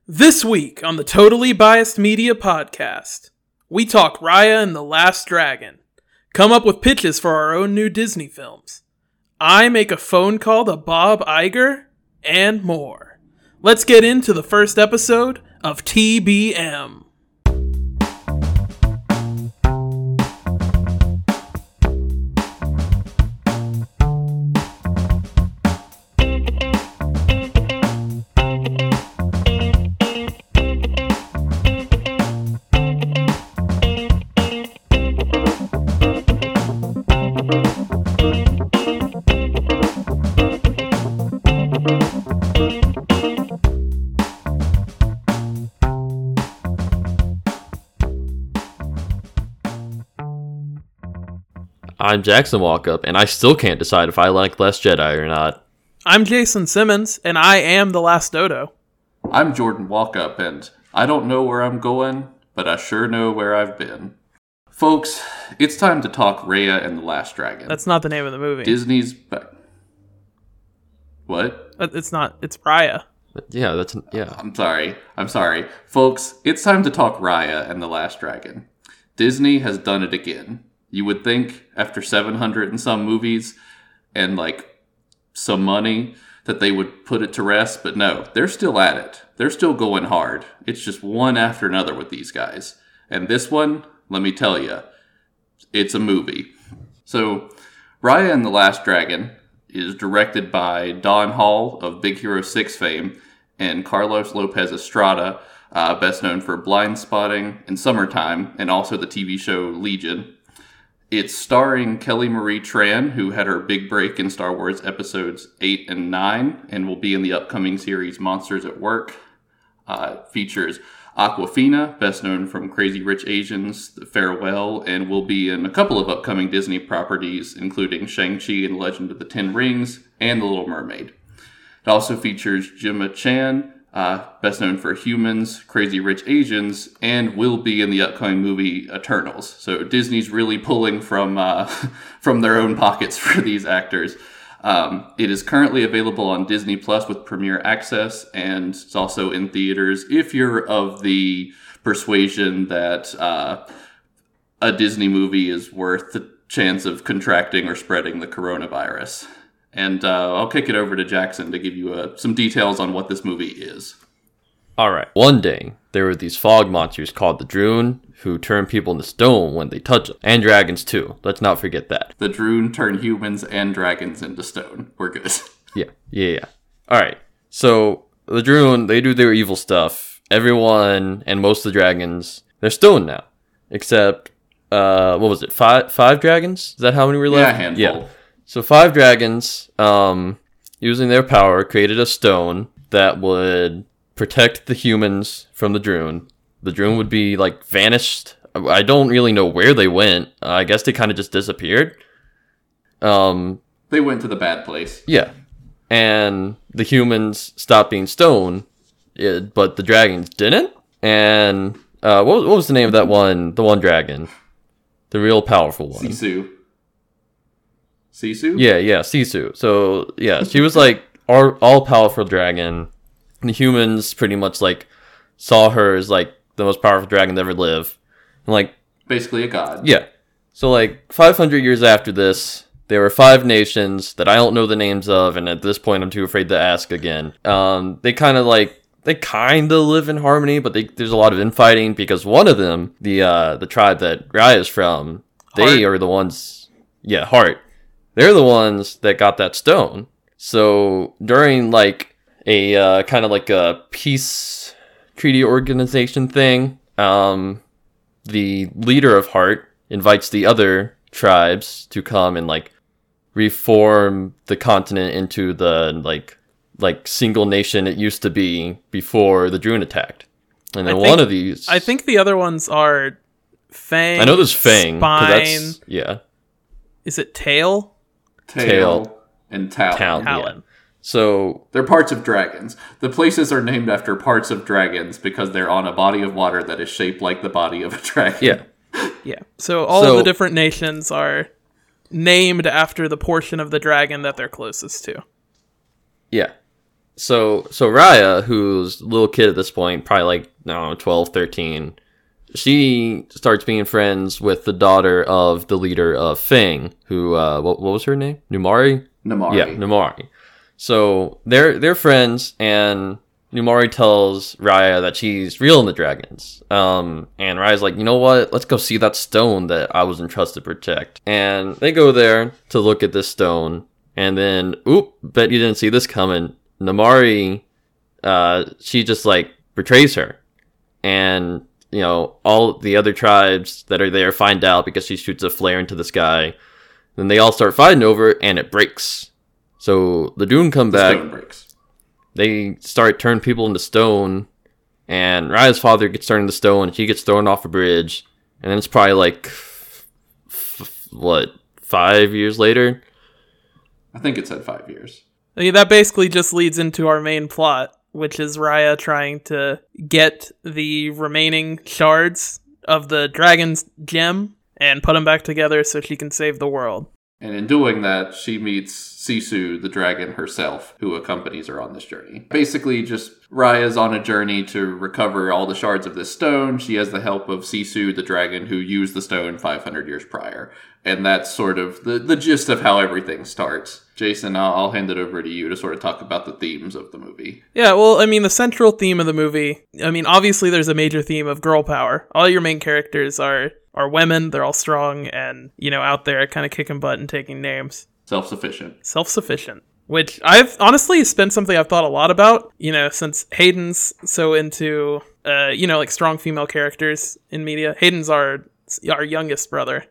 This week on the Totally Biased Media Podcast, we talk Raya and the Last Dragon, come up with pitches for our own new Disney films, I make a phone call to Bob Iger, and more. Let's get into the first episode of TBM. I'm Jackson Walkup, and I still can't decide if I like Last Jedi or not. I'm Jason Simmons, and I am The Last Dodo. I'm Jordan Walkup, and I don't know where I'm going, but I sure know where I've been. Folks, it's time to talk Raya and the Last Dragon. That's not the name of the movie. Disney's back. What? It's not. It's Raya. Yeah. I'm sorry. Folks, it's time to talk Raya and the Last Dragon. Disney has done it again. You would think, after 700 and some movies and, some money, that they would put it to rest, but no, they're still at it. They're still going hard. It's just one after another with these guys. And this one, let me tell you, it's a movie. So, Raya and the Last Dragon is directed by Don Hall of Big Hero 6 fame and Carlos Lopez Estrada, best known for Blind Spotting and Summertime, and also the TV show Legion. It's starring Kelly Marie Tran, who had her big break in Star Wars Episodes 8 and 9, and will be in the upcoming series Monsters at Work. Features Awkwafina, best known from Crazy Rich Asians, The Farewell, and will be in a couple of upcoming Disney properties, including Shang-Chi and Legend of the Ten Rings, and The Little Mermaid. It also features Gemma Chan, best known for Humans, Crazy Rich Asians, and will be in the upcoming movie Eternals. So Disney's really pulling from their own pockets for these actors. It is currently available on Disney Plus with Premier Access, and it's also in theaters if you're of the persuasion that a Disney movie is worth the chance of contracting or spreading the coronavirus. And I'll kick it over to Jackson to give you some details on what this movie is. Alright, one day, there were these fog monsters called the Droon, who turn people into stone when they touch them. And dragons too, let's not forget that. The Droon turn humans and dragons into stone. We're good. Yeah. Alright, so the Droon, they do their evil stuff. Everyone and most of the dragons, they're stone now. Except, what was it, five dragons? Is that how many were left? Yeah, a handful. Yeah. So 5 dragons, using their power, created a stone that would protect the humans from the Droon. The Droon would be, vanished. I don't really know where they went. I guess they kind of just disappeared. They went to the bad place. Yeah. And the humans stopped being stone, but the dragons didn't. And what was the name of that one? The one dragon. The real powerful one. Sisu? Yeah, Sisu. So, yeah, she was our all-powerful dragon. And the humans pretty much saw her as the most powerful dragon to ever live. And basically a god. Yeah. So 500 years after this, there were 5 nations that I don't know the names of, and at this point I'm too afraid to ask again. They kind of live in harmony, but there's a lot of infighting because one of them, the tribe that Raya is from, they are the ones, Heart. They're the ones that got that stone. So during a kind of a peace treaty organization thing, the leader of Heart invites the other tribes to come and reform the continent into the single nation it used to be before the Droon attacked. And then one of these, I think the other ones are Fang. I know there's Fang. Spine. Yeah. Is it Tail? Tail and Talon. Yeah. So they're parts of dragons. The places are named after parts of dragons because they're on a body of water that is shaped like the body of a dragon. Yeah. So all of the different nations are named after the portion of the dragon that they're closest to. Yeah. So Raya, who's a little kid at this point, probably like, I don't know, 12, 13, she starts being friends with the daughter of the leader of Fang, who, what was her name? Numari? Namari. Yeah, Numari. So they're friends, and Numari tells Raya that she's reeling the dragons. And Raya's like, you know what? Let's go see that stone that I was entrusted to protect. And they go there to look at this stone, and then, bet you didn't see this coming. Numari, she just like betrays her, and you know all the other tribes that are there find out because she shoots a flare into the sky. Then they all start fighting over it, and it breaks. So the Dune come back. Stone breaks. They start turning people into stone, and Raya's father gets turned into stone, and she gets thrown off a bridge. And then it's probably like 5 years later. I think it said 5 years. Yeah, that basically just leads into our main plot, which is Raya trying to get the remaining shards of the dragon's gem and put them back together so she can save the world. And in doing that, she meets Sisu, the dragon herself, who accompanies her on this journey. Basically, just Raya's on a journey to recover all the shards of this stone. She has the help of Sisu, the dragon, who used the stone 500 years prior. And that's sort of the gist of how everything starts. Jason, I'll hand it over to you to sort of talk about the themes of the movie. Yeah, well, I mean, the central theme of the movie, I mean, obviously there's a major theme of girl power. All your main characters are women. They're all strong and, you know, out there kind of kicking butt and taking names. Self-sufficient. Which I've honestly been something I've thought a lot about, you know, since Hayden's so into, you know, like strong female characters in media. Hayden's our youngest brother.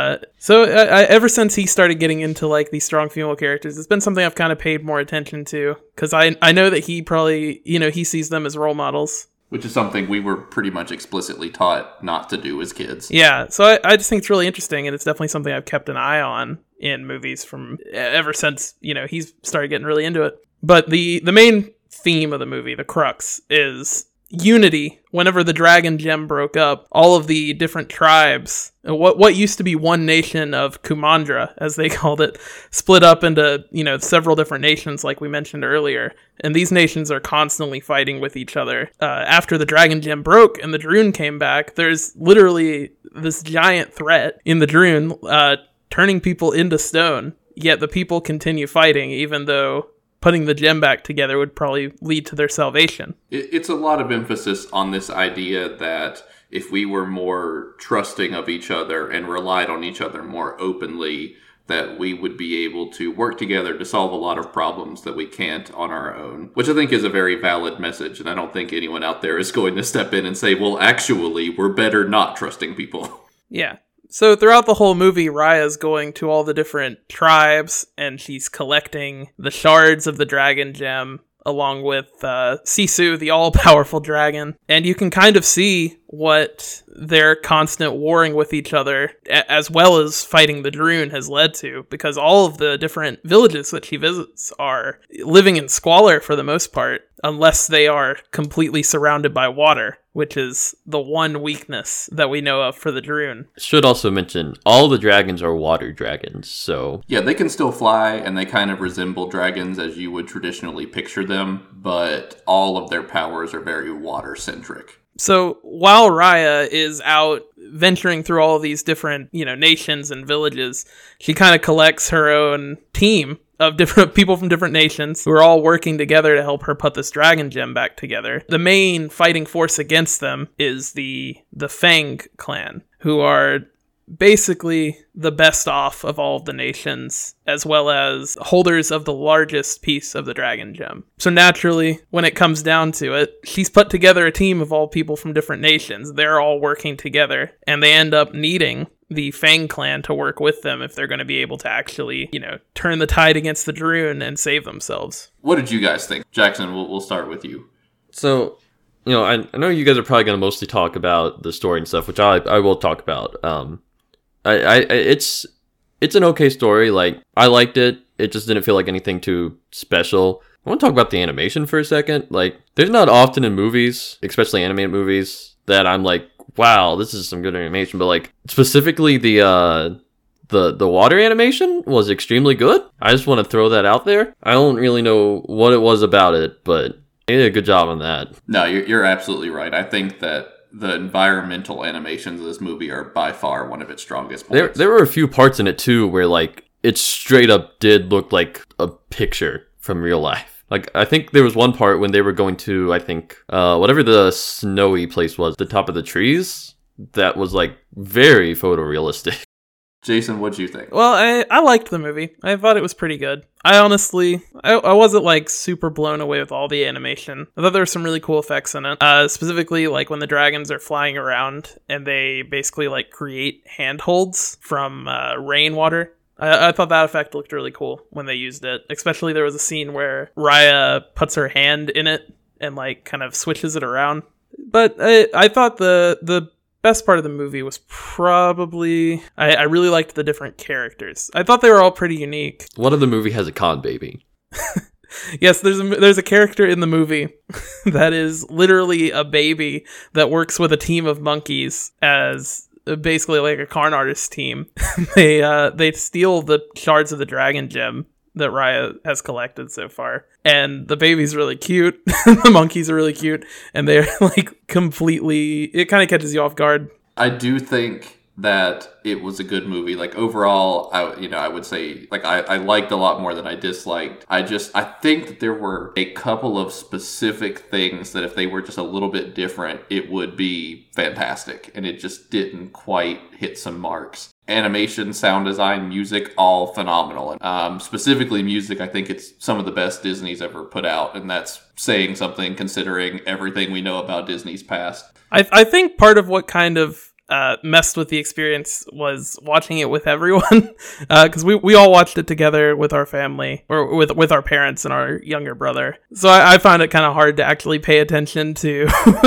So ever since he started getting into like these strong female characters, it's been something I've kind of paid more attention to, because I know that he probably, you know, he sees them as role models. Which is something we were pretty much explicitly taught not to do as kids. Yeah, so I just think it's really interesting, and it's definitely something I've kept an eye on in movies from ever since, you know, he's started getting really into it. But the main theme of the movie, the crux, is unity. Whenever the dragon gem broke up, all of the different tribes, what used to be one nation of Kumandra, as they called it, split up into, you know, several different nations, like we mentioned earlier. And these nations are constantly fighting with each other. After the dragon gem broke and the Droon came back, there's literally this giant threat in the Droon, turning people into stone. Yet the people continue fighting, even though putting the gem back together would probably lead to their salvation. It's a lot of emphasis on this idea that if we were more trusting of each other and relied on each other more openly, that we would be able to work together to solve a lot of problems that we can't on our own, which I think is a very valid message. And I don't think anyone out there is going to step in and say, well, actually, we're better not trusting people. Yeah. So throughout the whole movie, Raya's going to all the different tribes, and she's collecting the shards of the dragon gem, along with Sisu, the all-powerful dragon. And you can kind of see what their constant warring with each other, as well as fighting the Droon, has led to, because all of the different villages that she visits are living in squalor for the most part, unless they are completely surrounded by water, which is the one weakness that we know of for the Droon. Should also mention, all the dragons are water dragons, so... Yeah, they can still fly, and they kind of resemble dragons as you would traditionally picture them, but all of their powers are very water-centric. So while Raya is out venturing through all of these different, you know, nations and villages, she kind of collects her own team of different people from different nations who are all working together to help her put this dragon gem back together. The main fighting force against them is the Fang clan, who are basically the best off of all of the nations, as well as holders of the largest piece of the dragon gem. So naturally, when it comes down to it, she's put together a team of all people from different nations. They're all working together, and they end up needing the Fang clan to work with them if they're going to be able to actually, you know, turn the tide against the Droon and save themselves. What did you guys think? Jackson, we'll start with you. So, you know, I know you guys are probably going to mostly talk about the story and stuff, which I will talk about. It's an okay story. Like, I liked it. It just didn't feel like anything too special. I want to talk about the animation for a second. Like, there's not often in movies, especially animated movies, that I'm like, wow, this is some good animation. But like, specifically the The water animation was extremely good. I just want to throw that out there. I don't really know what it was about it, but they did a good job on that. No, you're absolutely right. I think that the environmental animations of this movie are by far one of its strongest points. There were a few parts in it too where like it straight up did look like a picture from real life. Like, I think there was one part when they were going to, I think, whatever the snowy place was, the top of the trees, that was, like, very photorealistic. Jason, what'd you think? Well, I liked the movie. I thought it was pretty good. I wasn't, like, super blown away with all the animation. I thought there were some really cool effects in it. Specifically, like, when the dragons are flying around and they basically, like, create handholds from rainwater. I thought that effect looked really cool when they used it. Especially there was a scene where Raya puts her hand in it and like kind of switches it around. But I thought the best part of the movie was probably I really liked the different characters. I thought they were all pretty unique. One of the movie has a con baby. Yes, there's a character in the movie that is literally a baby that works with a team of monkeys as basically like a con artist team. They steal the shards of the dragon gem that Raya has collected so far, and the baby's really cute. The monkeys are really cute, and they're like completely. It kind of catches you off guard. I do think that it was a good movie. Like overall, I would say like I liked a lot more than I disliked. I think that there were a couple of specific things that if they were just a little bit different, it would be fantastic. And it just didn't quite hit some marks. Animation, sound design, music, all phenomenal. Specifically music, I think it's some of the best Disney's ever put out. And that's saying something considering everything we know about Disney's past. I think part of what kind of messed with the experience was watching it with everyone, because we all watched it together with our family, or with our parents and our younger brother. So I found it kind of hard to actually pay attention to,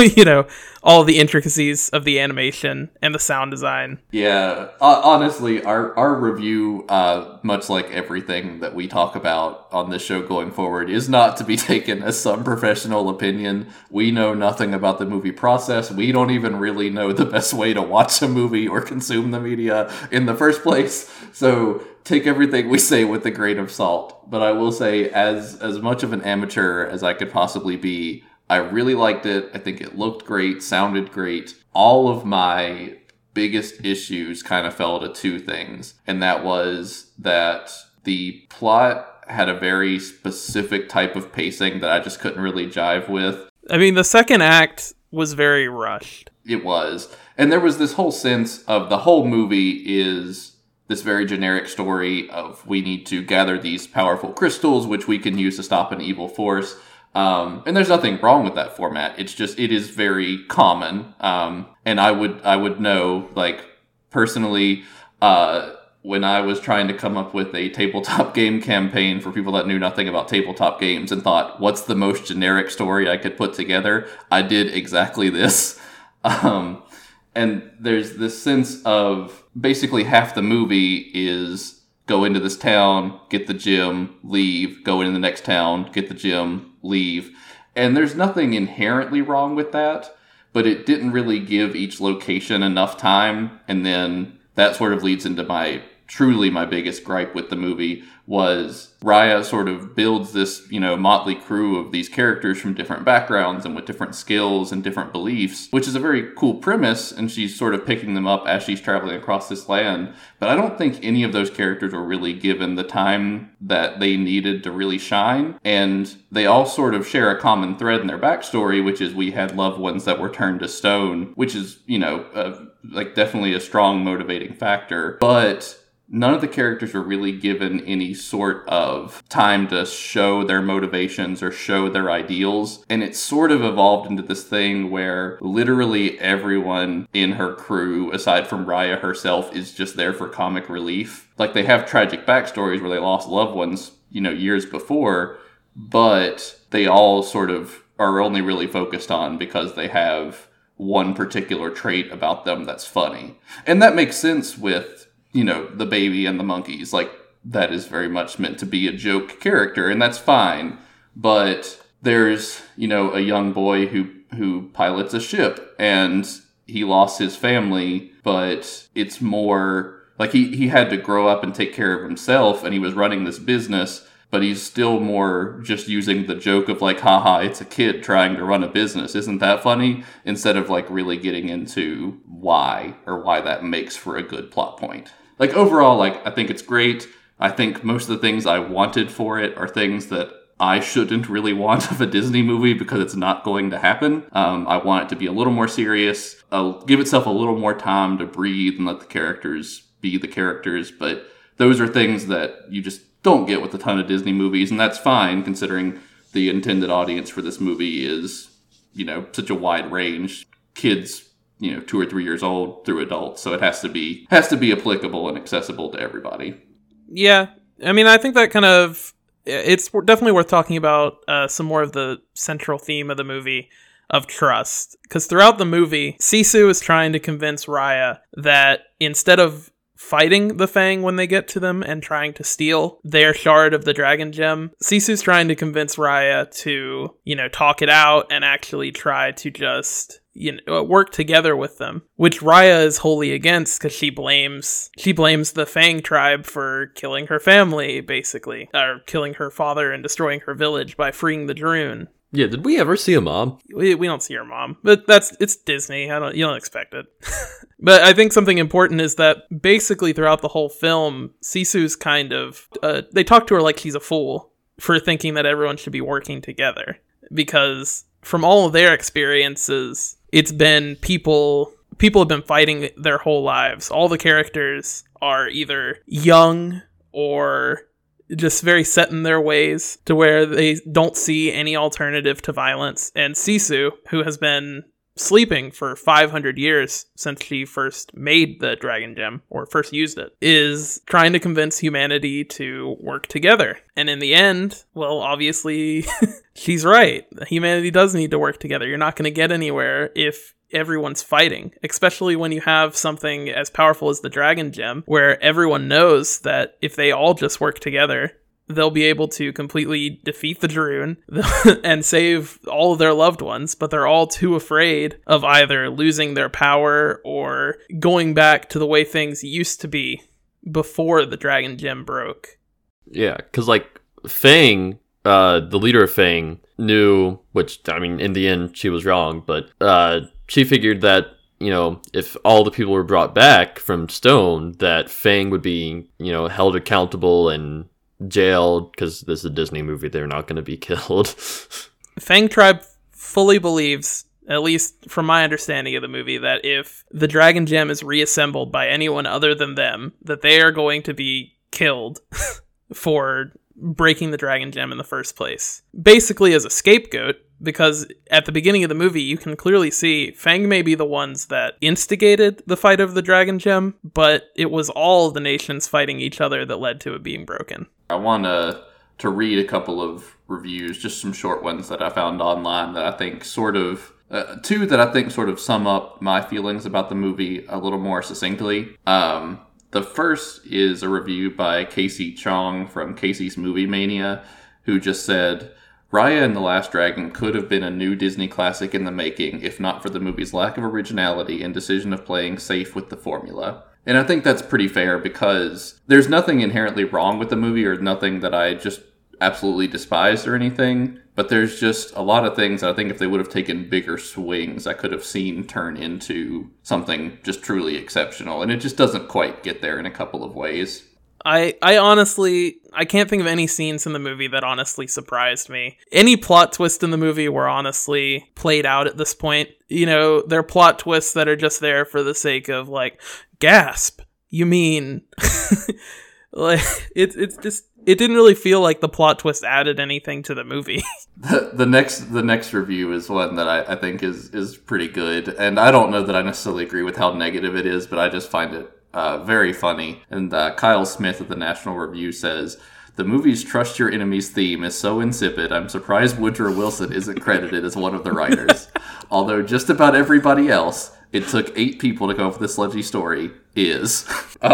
all the intricacies of the animation and the sound design. Yeah, honestly, our review, much like everything that we talk about on this show going forward, is not to be taken as some professional opinion. We know nothing about the movie process. We don't even really know the best way to watch a movie or consume the media in the first place. So take everything we say with a grain of salt. But I will say, as much of an amateur as I could possibly be, I really liked it. I think it looked great, sounded great. All of my biggest issues kind of fell to two things. And that was that the plot had a very specific type of pacing that I just couldn't really jive with. I mean, the second act was very rushed. It was. And there was this whole sense of the whole movie is this very generic story of we need to gather these powerful crystals, which we can use to stop an evil force. And there's nothing wrong with that format. It's just, it is very common. And I would know, like, personally, when I was trying to come up with a tabletop game campaign for people that knew nothing about tabletop games and thought, what's the most generic story I could put together? I did exactly this. And there's this sense of basically half the movie is go into this town, get the gem, leave, go into the next town, get the gem, leave. And there's nothing inherently wrong with that, but it didn't really give each location enough time. And then that sort of leads into my biggest gripe with the movie was Raya sort of builds this, motley crew of these characters from different backgrounds and with different skills and different beliefs, which is a very cool premise, and she's sort of picking them up as she's traveling across this land. But I don't think any of those characters were really given the time that they needed to really shine, and they all sort of share a common thread in their backstory, which is we had loved ones that were turned to stone, which is, definitely a strong motivating factor. But none of the characters were really given any sort of time to show their motivations or show their ideals. And it sort of evolved into this thing where literally everyone in her crew, aside from Raya herself, is just there for comic relief. Like, they have tragic backstories where they lost loved ones, years before, but they all sort of are only really focused on because they have one particular trait about them that's funny. And that makes sense with the baby and the monkeys. Like, that is very much meant to be a joke character, and that's fine. But there's, a young boy who pilots a ship, and he lost his family, but it's more Like, he had to grow up and take care of himself, and he was running this business, but he's still more just using the joke of, like, haha, it's a kid trying to run a business. Isn't that funny? Instead of, like, really getting into why that makes for a good plot point. Like, overall, like, I think it's great. I think most of the things I wanted for it are things that I shouldn't really want of a Disney movie because it's not going to happen. I want it to be a little more serious, give itself a little more time to breathe and let the characters be the characters. But those are things that you just don't get with a ton of Disney movies, and that's fine considering the intended audience for this movie is, such a wide range. Kids, 2 or 3 years old through adults, so it has to be applicable and accessible to everybody. Yeah, I mean, I think that kind of... It's definitely worth talking about some more of the central theme of the movie of trust. Because throughout the movie, Sisu is trying to convince Raya that instead of fighting the Fang when they get to them and trying to steal their shard of the Dragon Gem, Sisu's trying to convince Raya to, talk it out and actually try to just... work together with them, which Raya is wholly against because she blames the Fang tribe for killing her family, basically, or killing her father and destroying her village by freeing the Druun. Yeah, did we ever see a mom? We don't see her mom, but it's Disney. You don't expect it. But I think something important is that basically throughout the whole film, Sisu's kind of they talk to her like she's a fool for thinking that everyone should be working together, because from all of their experiences, it's been people have been fighting their whole lives. All the characters are either young or just very set in their ways to where they don't see any alternative to violence. And Sisu, who has been sleeping for 500 years since she first made the Dragon Gem, or first used it, is trying to convince humanity to work together. And in the end, well, obviously, she's right. Humanity does need to work together. You're not going to get anywhere if everyone's fighting, especially when you have something as powerful as the Dragon Gem, where everyone knows that if they all just work together, they'll be able to completely defeat the Druun and save all of their loved ones, but they're all too afraid of either losing their power or going back to the way things used to be before the Dragon Gem broke. Yeah, because, like, Fang, the leader of Fang, knew, which, I mean, in the end, she was wrong, but she figured that, if all the people were brought back from Stone, that Fang would be, held accountable and jailed, because this is a Disney movie, they're not going to be killed. Fang Tribe fully believes, at least from my understanding of the movie, that if the Dragon Gem is reassembled by anyone other than them, that they are going to be killed for breaking the Dragon Gem in the first place. Basically as a scapegoat, because at the beginning of the movie, you can clearly see Fang may be the ones that instigated the fight of the Dragon Gem, but it was all the nations fighting each other that led to it being broken. I want to read a couple of reviews, just some short ones that I found online that I think two that I think sort of sum up my feelings about the movie a little more succinctly. The first is a review by Casey Chong from Casey's Movie Mania, who just said, Raya and the Last Dragon could have been a new Disney classic in the making if not for the movie's lack of originality and decision of playing safe with the formula. And I think that's pretty fair because there's nothing inherently wrong with the movie or nothing that I just absolutely despised or anything, but there's just a lot of things that I think if they would have taken bigger swings, I could have seen turn into something just truly exceptional. And it just doesn't quite get there in a couple of ways. I honestly, I can't think of any scenes in the movie that honestly surprised me. Any plot twists in the movie were honestly played out at this point. They're plot twists that are just there for the sake of, like, gasp. You mean... like, it's just... It didn't really feel like the plot twist added anything to the movie. The next review is one that I think is pretty good. And I don't know that I necessarily agree with how negative it is, but I just find it very funny. And Kyle Smith of the National Review says, the movie's Trust Your Enemies theme is so insipid, I'm surprised Woodrow Wilson isn't credited as one of the writers. Although just about everybody else, it took 8 people to come up with this sludgy story, is.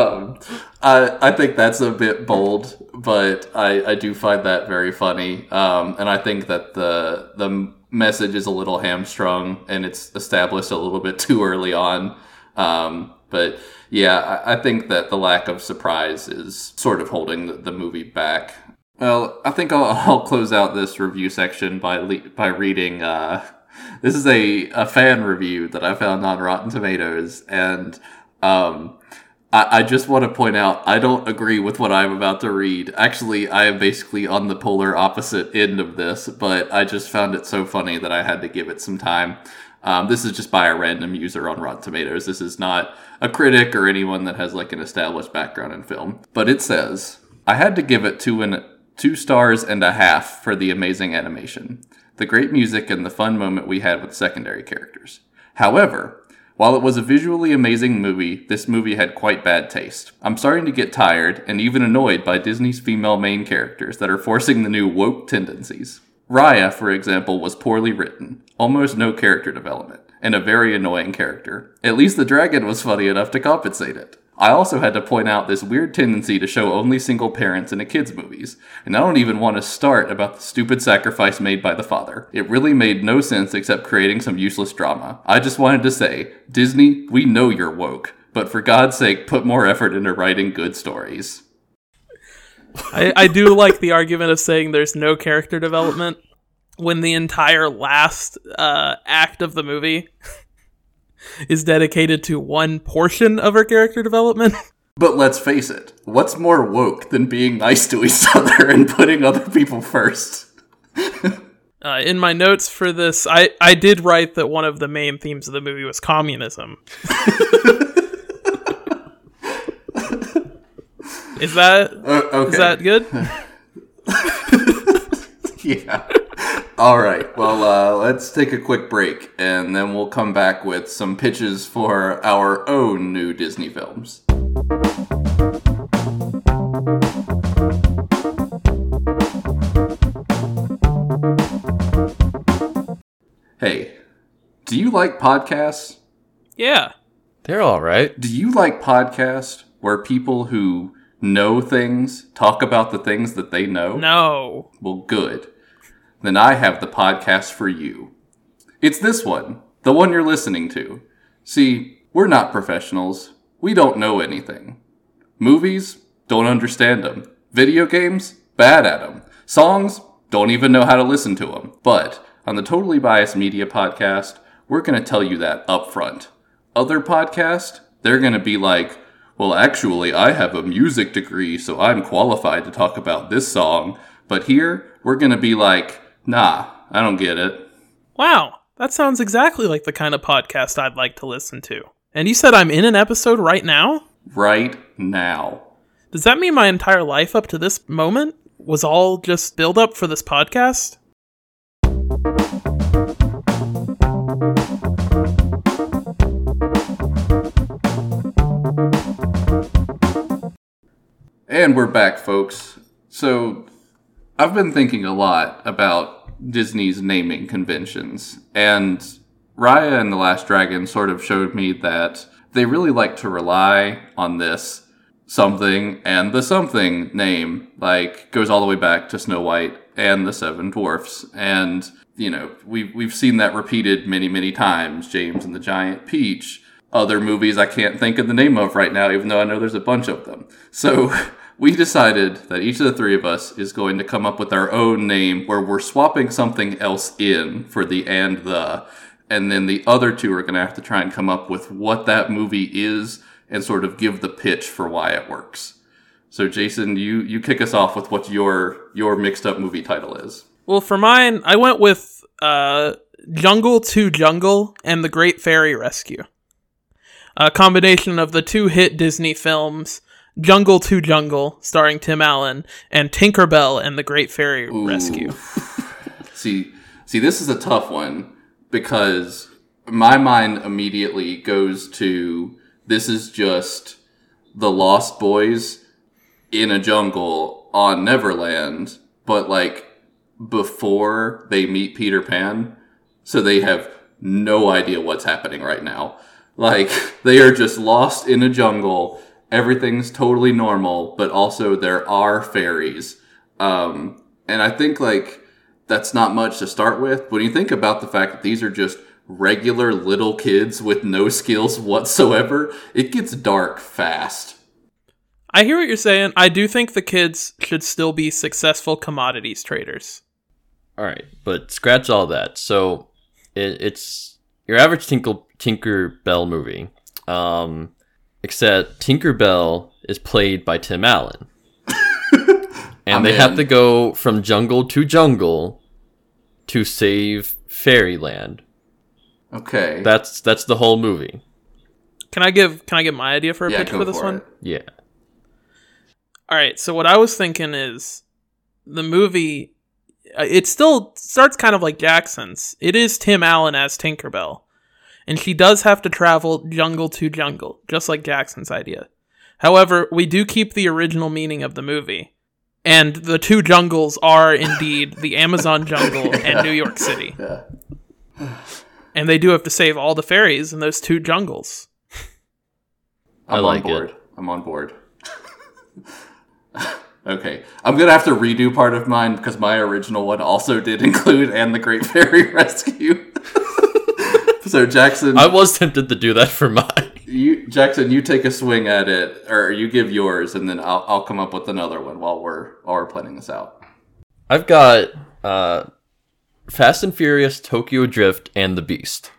I think that's a bit bold, but I do find that very funny. And I think that the message is a little hamstrung and it's established a little bit too early on. But yeah, I think that the lack of surprise is sort of holding the movie back. Well, I think I'll close out this review section by reading. This is a fan review that I found on Rotten Tomatoes, and I just want to point out, I don't agree with what I'm about to read. Actually, I am basically on the polar opposite end of this, but I just found it so funny that I had to give it some time. This is just by a random user on Rotten Tomatoes. This is not a critic or anyone that has like an established background in film. But it says, I had to give it 2.5 stars for the amazing animation, the great music, and the fun moment we had with secondary characters. However, while it was a visually amazing movie, this movie had quite bad taste. I'm starting to get tired and even annoyed by Disney's female main characters that are forcing the new woke tendencies. Raya, for example, was poorly written, almost no character development, and a very annoying character. At least the dragon was funny enough to compensate it. I also had to point out this weird tendency to show only single parents in a kids' movies, and I don't even want to start about the stupid sacrifice made by the father. It really made no sense except creating some useless drama. I just wanted to say, Disney, we know you're woke, but for God's sake, put more effort into writing good stories. I do like the argument of saying there's no character development when the entire last act of the movie is dedicated to one portion of her character development. But let's face it, what's more woke than being nice to each other and putting other people first? In my notes for this, I did write that one of the main themes of the movie was communism. Is that okay? Is that good? Yeah. All right. Well, let's take a quick break, and then we'll come back with some pitches for our own new Disney films. Hey, do you like podcasts? Yeah. They're all right. Do you like podcasts where people who know things talk about the things that they know? No. Well, good. Then I have the podcast for you. It's this one, the one you're listening to. See, we're not professionals. We don't know anything. Movies? Don't understand them. Video games? Bad at them. Songs? Don't even know how to listen to them. But on the Totally Biased Media podcast, we're going to tell you that up front. Other podcasts, they're going to be like, well, actually, I have a music degree, so I'm qualified to talk about this song. But here, we're going to be like, nah, I don't get it. Wow, that sounds exactly like the kind of podcast I'd like to listen to. And you said I'm in an episode right now? Right now. Does that mean my entire life up to this moment was all just build up for this podcast? And we're back, folks. So, I've been thinking a lot about Disney's naming conventions, and Raya and the Last Dragon sort of showed me that they really like to rely on this something and the something name, like goes all the way back to Snow White and the Seven Dwarfs, and you know, we've seen that repeated many, many times. James and the Giant Peach, other movies I can't think of the name of right now, even though I know there's a bunch of them. So we decided that each of the three of us is going to come up with our own name where we're swapping something else in for the and the, and then the other two are going to have to try and come up with what that movie is and sort of give the pitch for why it works. So Jason, you kick us off with what your mixed up movie title is. Well, for mine, I went with Jungle to Jungle and the Great Fairy Rescue. A combination of the two hit Disney films, Jungle to Jungle, starring Tim Allen, and Tinkerbell and the Great Fairy Rescue. See, this is a tough one because my mind immediately goes to this is just the Lost Boys in a jungle on Neverland, but like before they meet Peter Pan, so they have no idea what's happening right now. Like, they are just lost in a jungle. Everything's totally normal, but also there are fairies. And I think, like, that's not much to start with. When you think about the fact that these are just regular little kids with no skills whatsoever, it gets dark fast. I hear what you're saying. I do think the kids should still be successful commodities traders. All right, but scratch all that. So it's your average Tinkerbell movie, except Tinkerbell is played by Tim Allen. And they have to go from jungle to save Fairyland. Okay. That's the whole movie. Can I give my idea for a pitch for this one? It. Yeah. All right, so what I was thinking is the movie, it still starts kind of like Jackson's. It is Tim Allen as Tinkerbell. And she does have to travel jungle to jungle, just like Jackson's idea. However, we do keep the original meaning of the movie. And the two jungles are indeed the Amazon jungle and New York City. Yeah. And they do have to save all the fairies in those two jungles. I'm like on board. it. I'm on board. Okay. I'm going to have to redo part of mine because my original one also did include And the Great Fairy Rescue. So, Jackson... I was tempted to do that for mine. Jackson, you take a swing at it, or you give yours, and then I'll come up with another one while we're planning this out. I've got Fast and Furious, Tokyo Drift, and The Beast.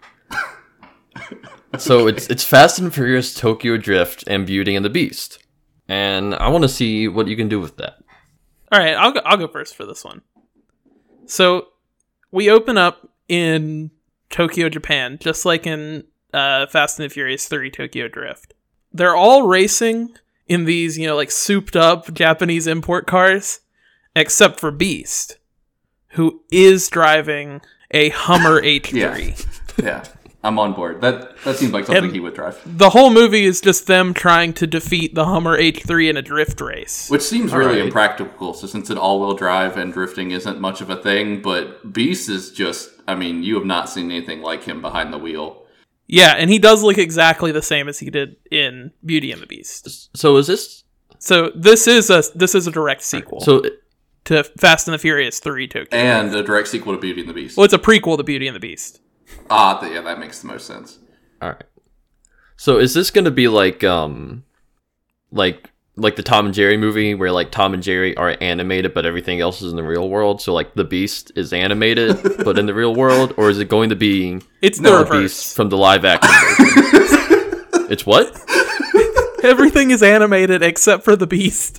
So it's Fast and Furious, Tokyo Drift, and Beauty and the Beast. And I want to see what you can do with that. All right, I'll go first for this one. So we open up in Tokyo, Japan, just like in Fast and the Furious 3 Tokyo Drift. They're all racing in these, like souped up Japanese import cars, except for Beast, who is driving a Hummer H3. Yeah. I'm on board. That seems like something he would drive. The whole movie is just them trying to defeat the Hummer H3 in a drift race. Which seems really impractical, so since it's all-wheel drive and drifting isn't much of a thing, but Beast is just, you have not seen anything like him behind the wheel. Yeah, and he does look exactly the same as he did in Beauty and the Beast. So is this... So this is a direct sequel to Fast and the Furious 3 Tokyo. And a direct sequel to Beauty and the Beast. Well, it's a prequel to Beauty and the Beast. Yeah, that makes the most sense. All right. So is this going to be like the Tom and Jerry movie where like Tom and Jerry are animated but everything else is in the real world? So like the Beast is animated but in the real world, or is it going to be the reverse Beast from the live action version? It's what? Everything is animated except for the Beast.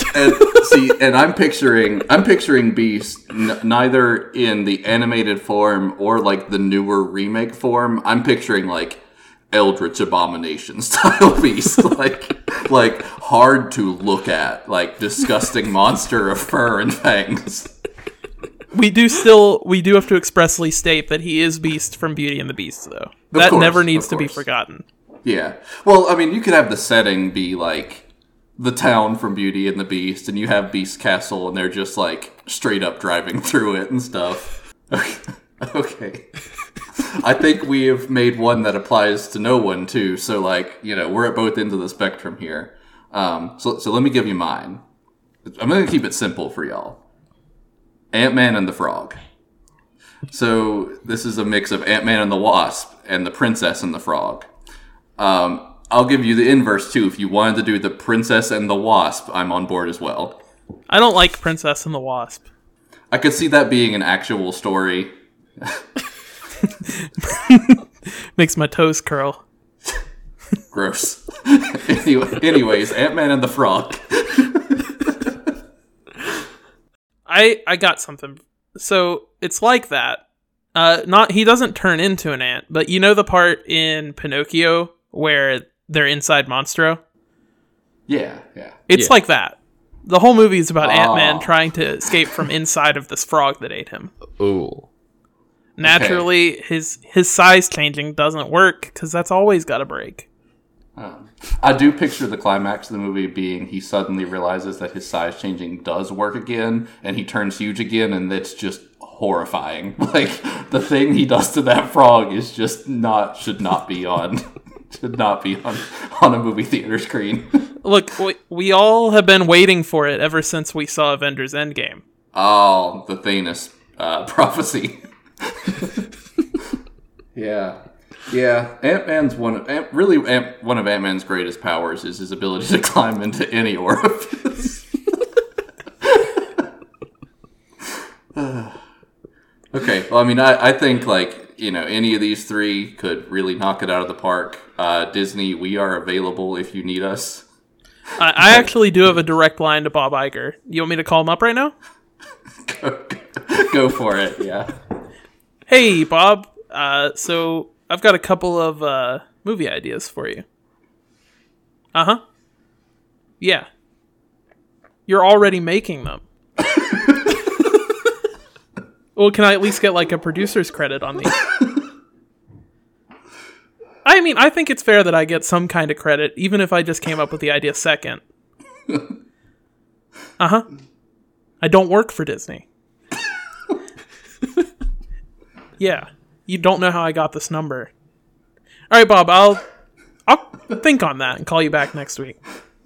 And I'm picturing Beast neither in the animated form or like the newer remake form. I'm picturing like Eldritch Abomination style Beast, like hard to look at, like disgusting monster of fur and fangs. We do have to expressly state that he is Beast from Beauty and the Beast, though. That never needs to be forgotten. Yeah. Well, you could have the setting be like the town from Beauty and the Beast, and you have Beast Castle, and they're just like straight up driving through it and stuff. Okay. I think we have made one that applies to no one too. So we're at both ends of the spectrum here. So let me give you mine. I'm going to keep it simple for y'all. Ant-Man and the Frog. So this is a mix of Ant-Man and the Wasp and the Princess and the Frog. I'll give you the inverse too. If you wanted to do the Princess and the Wasp, I'm on board as well. I don't like Princess and the Wasp. I could see that being an actual story. Makes my toes curl. Gross. Anyways, Ant-Man and the Frog. I got something. So it's like that. He doesn't turn into an ant, but you know the part in Pinocchio where they're inside Monstro? Yeah. It's like that. The whole movie is about Ant-Man trying to escape from inside of this frog that ate him. Ooh. Naturally, his size changing doesn't work, because that's always got to break. I do picture the climax of the movie being he suddenly realizes that his size changing does work again, and he turns huge again, and it's just horrifying. Like, the thing he does to that frog is just should not be on a movie theater screen. Look, we all have been waiting for it ever since we saw Avengers Endgame. Oh, the Thanos prophecy. Yeah. Yeah, Ant-Man's one of Ant-Man's greatest powers is his ability to climb into any orifice. Okay, well, I mean, I think, like, you know, any of these three could really knock it out of the park. Disney, we are available if you need us. I actually do have a direct line to Bob Iger. You want me to call him up right now? Go for it, yeah. Hey, Bob. So I've got a couple of movie ideas for you. Uh-huh. Yeah. You're already making them. Well, can I at least get, like, a producer's credit on these? I mean, I think it's fair that I get some kind of credit, even if I just came up with the idea second. Uh-huh. I don't work for Disney. Yeah. You don't know how I got this number. All right, Bob, I'll think on that and call you back next week.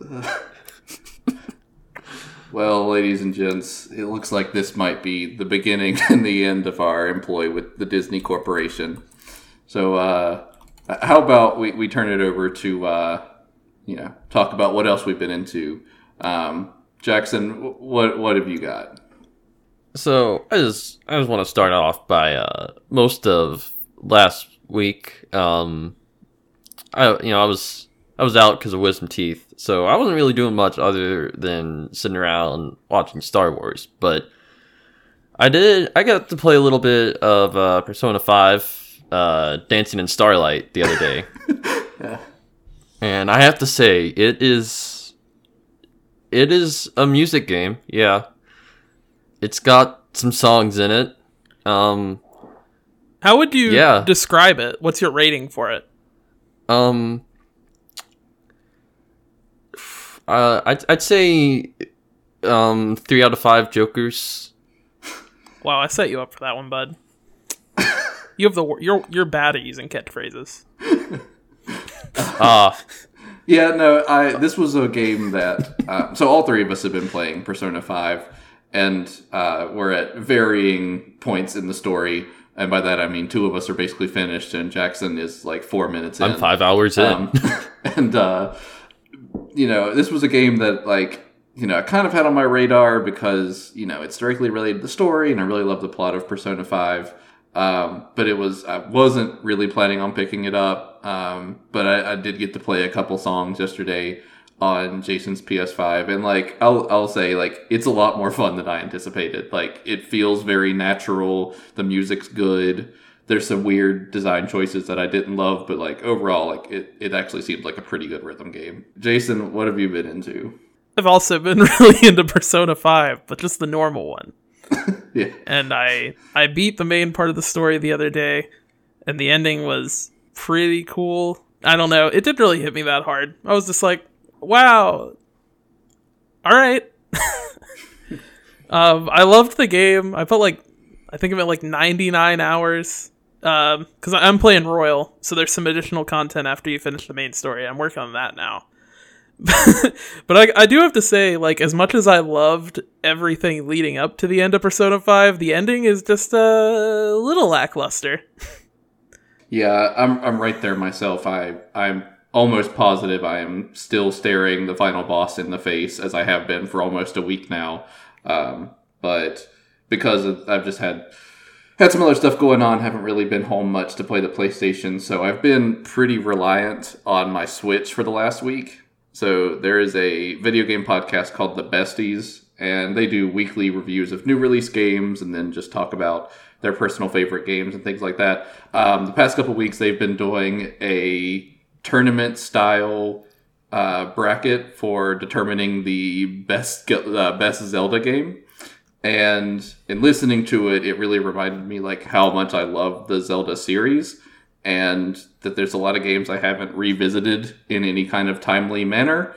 Well, ladies and gents, it looks like this might be the beginning and the end of our employ with the Disney Corporation. So, how about we turn it over to, talk about what else we've been into. Jackson, what have you got? So I just want to start off by most of last week. I was out because of wisdom teeth, so I wasn't really doing much other than sitting around watching Star Wars. But I got to play a little bit of Persona 5, Dancing in Starlight the other day. Yeah. And I have to say, it is a music game. Yeah. It's got some songs in it. How would you describe it? What's your rating for it? I'd say 3 out of 5 Jokers. Wow, I set you up for that one, bud. You have you're bad at using catchphrases. Yeah, no, this was a game that so all three of us have been playing Persona 5, and we're at varying points in the story. And by that I mean 2 of us are basically finished, and Jackson is like 4 minutes in. I'm 5 hours in. And this was a game that, like, I kind of had on my radar because, it's directly related to the story, and I really love the plot of Persona 5. But I wasn't really planning on picking it up. But I did get to play a couple songs yesterday on Jason's PS5, and, like, I'll say, like, it's a lot more fun than I anticipated. Like, it feels very natural. The music's good. There's some weird design choices that I didn't love, but, like, overall, like, it actually seemed like a pretty good rhythm game. Jason, what have you been into? I've also been really into Persona 5, but just the normal one. Yeah. And I beat the main part of the story the other day, and the ending was pretty cool. I don't know. It didn't really hit me that hard. I was just like, wow. All right. I loved the game. I think of it like 99 hours. Because I'm playing Royal, so there's some additional content after you finish the main story. I'm working on that now. But I do have to say, like, as much as I loved everything leading up to the end of Persona 5, the ending is just a little lackluster. Yeah, I'm right there myself. I'm almost positive I am still staring the final boss in the face, as I have been for almost a week now. But because I've just had some other stuff going on, haven't really been home much to play the PlayStation, so I've been pretty reliant on my Switch for the last week. So there is a video game podcast called The Besties, and they do weekly reviews of new release games and then just talk about their personal favorite games and things like that. The past couple weeks, they've been doing a tournament-style bracket for determining the best Zelda game. And in listening to it, it really reminded me, like, how much I love the Zelda series, and that there's a lot of games I haven't revisited in any kind of timely manner.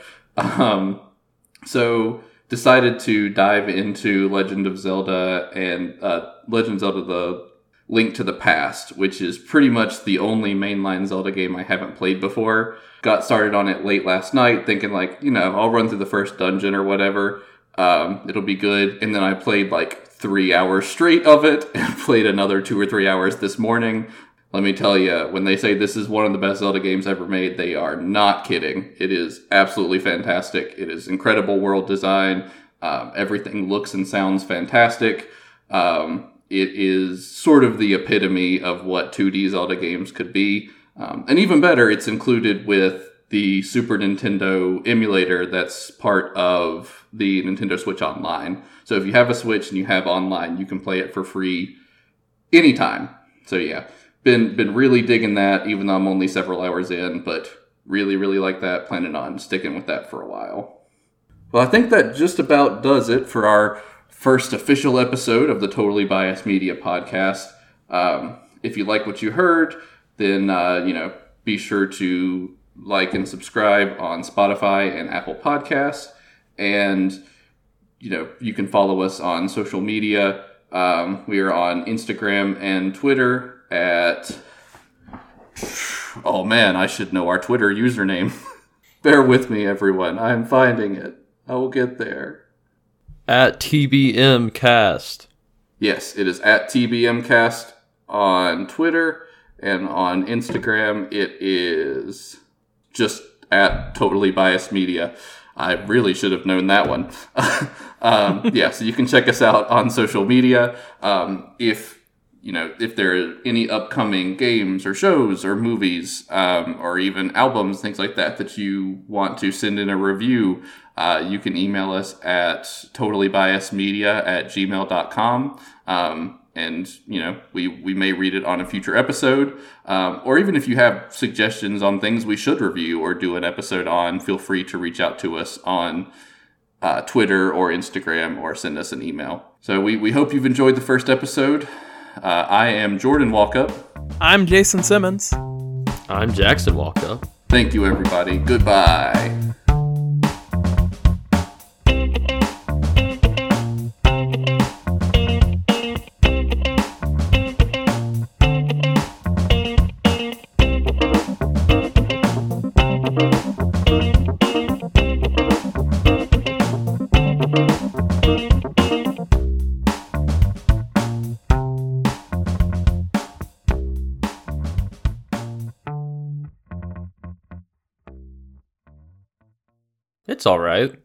So decided to dive into Legend of Zelda and Legend of Zelda: The Link to the Past, which is pretty much the only mainline Zelda game I haven't played before. Got started on it late last night, thinking, like, I'll run through the first dungeon or whatever. It'll be good. And then I played like 3 hours straight of it and played another 2 or 3 hours this morning. let me tell you, when they say this is one of the best Zelda games ever made, they are not kidding. It is absolutely fantastic. It is incredible world design. Everything looks and sounds fantastic. It is sort of the epitome of what 2D Zelda games could be. And even better, it's included with the Super Nintendo emulator that's part of the Nintendo Switch Online. So if you have a Switch and you have online, you can play it for free anytime. So yeah, been really digging that, even though I'm only several hours in, but really, really like that. Planning on sticking with that for a while. Well, I think that just about does it for our first official episode of the Totally Biased Media podcast. If you like what you heard, then, be sure to like and subscribe on Spotify and Apple Podcasts. And, you can follow us on social media. We are on Instagram and Twitter at... Oh man, I should know our Twitter username. Bear with me, everyone. I'm finding it. I will get there. At TBMcast. Yes, it is at TBMcast on Twitter, and on Instagram it is just at Totally Biased Media. I really should have known that one. So you can check us out on social media. If there are any upcoming games or shows or movies or even albums, things like that you want to send in a review, you can email us at totallybiasedmedia@gmail.com. And, we may read it on a future episode. Or even if you have suggestions on things we should review or do an episode on, feel free to reach out to us on Twitter or Instagram or send us an email. So we hope you've enjoyed the first episode. I am Jordan Walkup. I'm Jason Simmons. I'm Jackson Walkup. Thank you, everybody. Goodbye. It's all right.